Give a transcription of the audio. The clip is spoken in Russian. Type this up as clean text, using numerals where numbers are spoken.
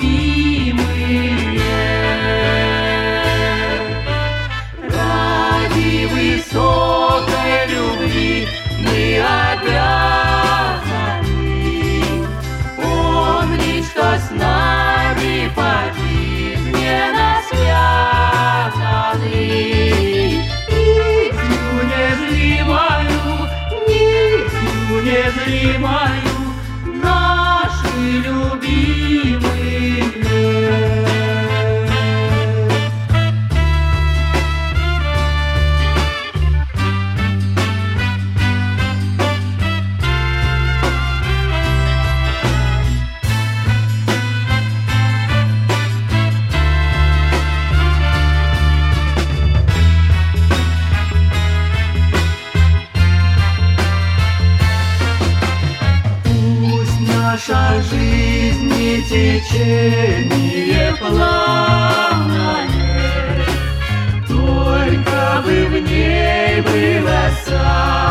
Ради высокой любви мы обязаны помнить, что с нами пожизненно связаны. Нитью незримою наши любимые. Наша жизнь не течение плавное, только бы в ней было сам.